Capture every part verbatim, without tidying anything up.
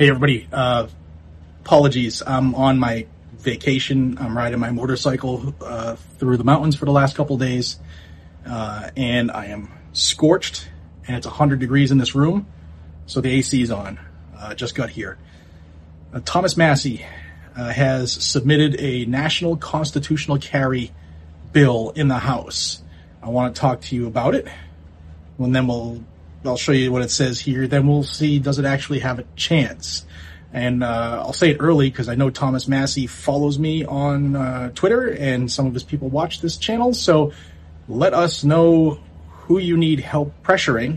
Hey everybody, uh, apologies. I'm on my vacation. I'm riding my motorcycle uh, through the mountains for the last couple days, uh, and I am scorched, and it's one hundred degrees in this room, so the A C is on. Uh, just got here. Uh, Thomas Massie uh, has submitted a national constitutional carry bill in the House. I want to talk to you about it, and then we'll I'll show you what it says here. Then we'll see, does it actually have a chance? And uh, I'll say it early because I know Thomas Massie follows me on uh, Twitter, and some of his people watch this channel. So let us know who you need help pressuring,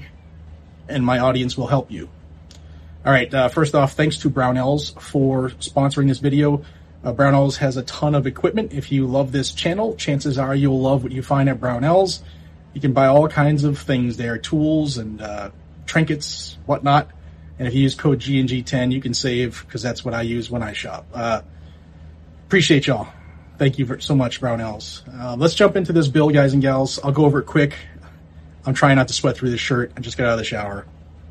and my audience will help you. All right, uh, first off, thanks to Brownells for sponsoring this video. Uh, Brownells has a ton of equipment. If you love this channel, chances are you'll love what you find at Brownells. You can buy all kinds of things there, tools and uh, trinkets, whatnot. And if you use code G N G ten, you can save, because that's what I use when I shop. Uh, appreciate y'all. Thank you so much, Brownells. Uh, let's jump into this bill, guys and gals. I'll go over it quick. I'm trying not to sweat through this shirt. I just got out of the shower,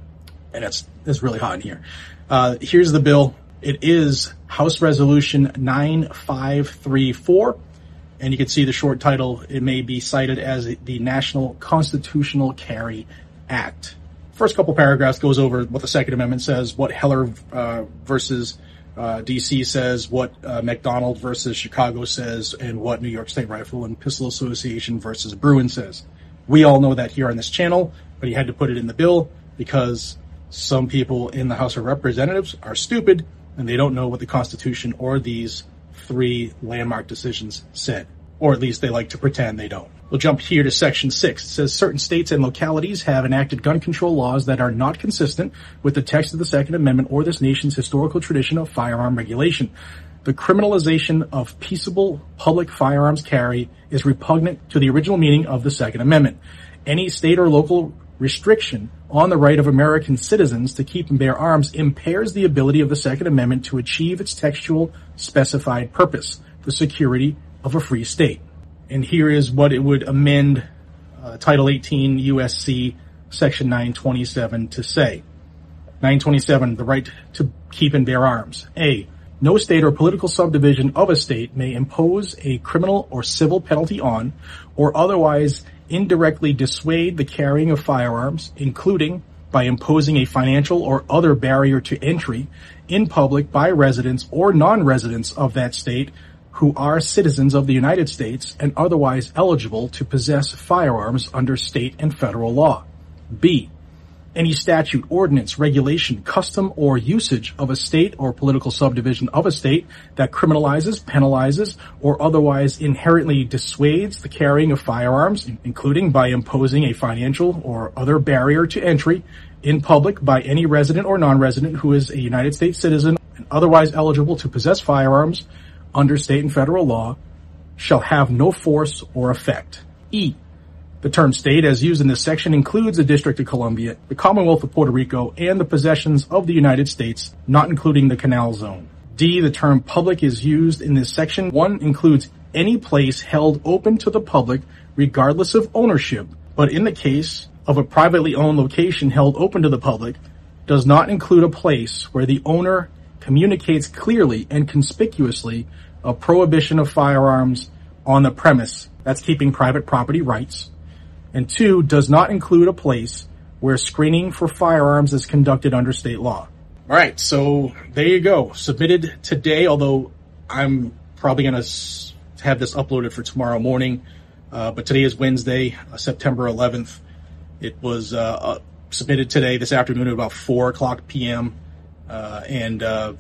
and it's, it's really hot in here. Uh, here's the bill. It is House Resolution nine five three four. And you can see the short title. It may be cited as the National Constitutional Carry Act. First couple paragraphs goes over what the Second Amendment says, what Heller uh, versus uh, D C says, what uh, McDonald versus Chicago says, and what New York State Rifle and Pistol Association versus Bruin says. We all know that here on this channel, but he had to put it in the bill because some people in the House of Representatives are stupid and they don't know what the Constitution or these three landmark decisions said, or at least they like to pretend they don't. We'll jump here to section six. It says certain states and localities have enacted gun control laws that are not consistent with the text of the Second Amendment or this nation's historical tradition of firearm regulation. The criminalization of peaceable public firearms carry is repugnant to the original meaning of the Second Amendment. Any state or local restriction on the right of American citizens to keep and bear arms impairs the ability of the Second Amendment to achieve its textual specified purpose, the security of a free state. And here is what it would amend uh, Title eighteen U S C Section nine twenty-seven to say. nine twenty-seven, the right to keep and bear arms. A, no state or political subdivision of a state may impose a criminal or civil penalty on or otherwise indirectly dissuade the carrying of firearms, including by imposing a financial or other barrier to entry in public by residents or non-residents of that state who are citizens of the United States and otherwise eligible to possess firearms under state and federal law. B, any statute, ordinance, regulation, custom, or usage of a state or political subdivision of a state that criminalizes, penalizes, or otherwise inherently dissuades the carrying of firearms, including by imposing a financial or other barrier to entry in public by any resident or non-resident who is a United States citizen and otherwise eligible to possess firearms under state and federal law, shall have no force or effect. E, the term state as used in this section includes the District of Columbia, the Commonwealth of Puerto Rico, and the possessions of the United States, not including the Canal Zone. D, the term public is used in this section. One includes any place held open to the public regardless of ownership, but in the case of a privately owned location held open to the public, does not include a place where the owner communicates clearly and conspicuously a prohibition of firearms on the premise. That's keeping private property rights. And two, does not include a place where screening for firearms is conducted under state law. All right, so there you go. Submitted today, although I'm probably going to have this uploaded for tomorrow morning. Uh, but today is Wednesday, uh, September eleventh. It was uh, uh, submitted today, this afternoon at about four o'clock p m Uh, and uh,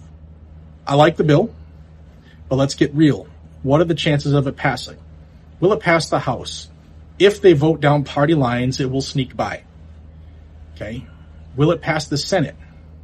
I like the bill, but let's get real. What are the chances of it passing? Will it pass the House? If they vote down party lines, it will sneak by. Okay. Will it pass the Senate?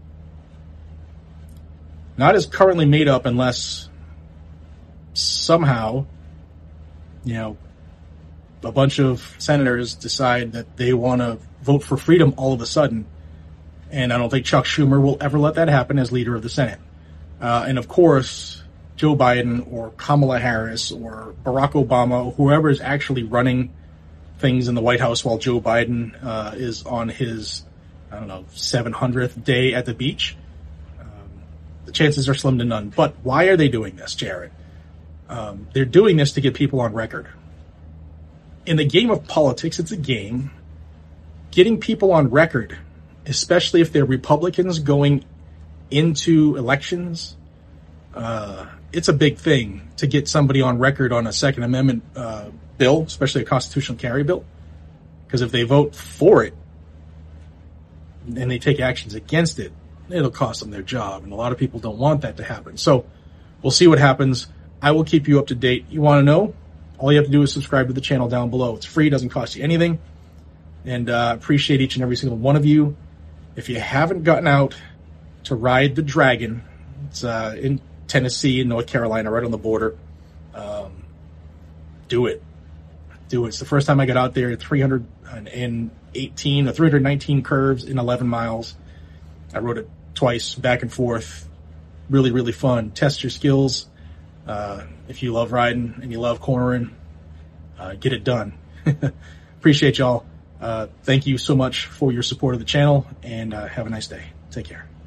Not as currently made up unless somehow, you know, a bunch of senators decide that they want to vote for freedom all of a sudden. And I don't think Chuck Schumer will ever let that happen as leader of the Senate. Uh, and of course, Joe Biden or Kamala Harris or Barack Obama, or whoever is actually running things in the White House while Joe Biden uh, is on his, I don't know, seven hundredth day at the beach. Um, the chances are slim to none. But why are they doing this, Jared? Um, they're doing this to get people on record. In the game of politics, it's a game. Getting people on record, especially if they're Republicans going into elections, uh, it's a big thing to get somebody on record on a Second Amendment uh, bill, especially a constitutional carry bill. Because if they vote for it and they take actions against it, it'll cost them their job. And a lot of people don't want that to happen. So we'll see what happens. I will keep you up to date. You want to know? All you have to do is subscribe to the channel down below. It's free. Doesn't cost you anything. And uh, appreciate each and every single one of you. If you haven't gotten out to ride the Dragon, it's uh, in Tennessee and North Carolina, right on the border, um, do it. Do it. It's the first time I got out there. three hundred eighteen or three hundred nineteen curves in eleven miles. I rode it twice, back and forth. Really, really fun. Test your skills. Uh, if you love riding and you love cornering, uh, get it done. Appreciate y'all. Uh, thank you so much for your support of the channel, and uh, have a nice day. Take care.